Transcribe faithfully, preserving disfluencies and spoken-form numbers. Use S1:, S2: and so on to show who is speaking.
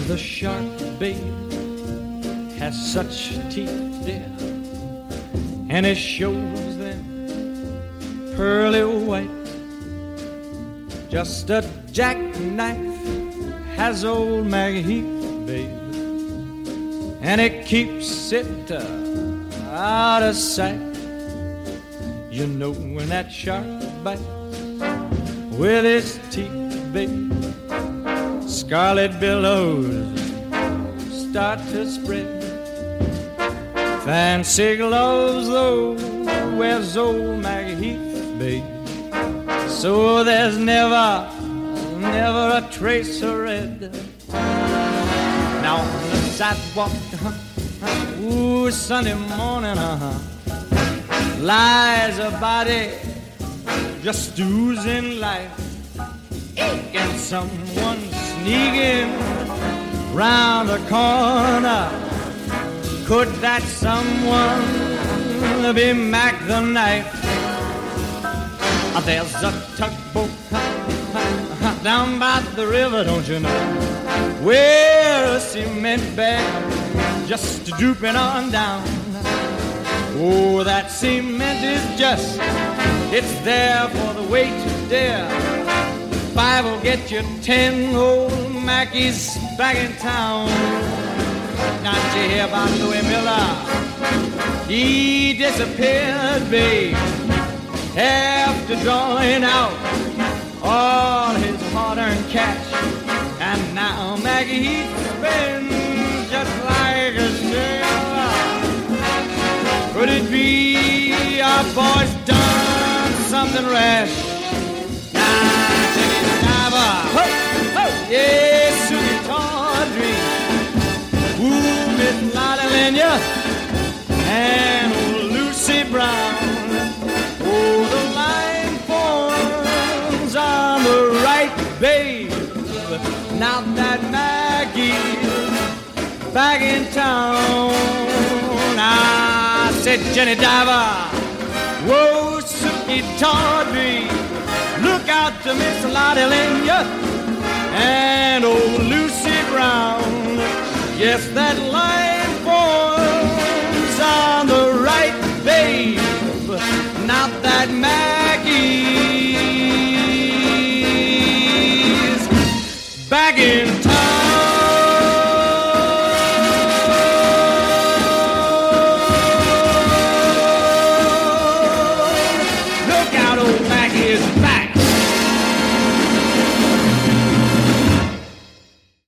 S1: The shark, babe, has such teeth, dear, and it shows them pearly white. Just a jackknife has old Maggie Heath, babe, and it keeps it uh, out of sight. You know when that shark bites with its teeth, babe, scarlet billows start to spread. Fancy gloves, though, wears old Maggie Heath, babe, so there's never, never a trace of red. Now on the sidewalk, uh-huh, ooh, Sunday morning, uh-huh, lies a body just oozing life. And someone sneaking round the corner. Could that someone be Mac the Knife? There's a tugboat down by the river, don't you know, where a cement bag just drooping on down. Oh, that cement is just, it's there for the weight to dare. Five will get you ten, old Mackie's back in town. Now did you hear about Louis Miller? He disappeared, babe, after drawing out all his hard-earned cash. And now Maggie spends just like a sailor. Could it be our boy's done something rash? Now take it, diver. Ho, ho. Yes, Susie Tawdry, ooh, Miss Lottie Lenya, and old Lucy Brown. Oh, the line forms on the right, babe. Now that Maggie's back in town. I said, Jenny Diver, whoa, Suki Tawdry, look out to Miss Lottie Lenya and old Lucy Brown. Yes, that line forms on the right, babe. Not that man.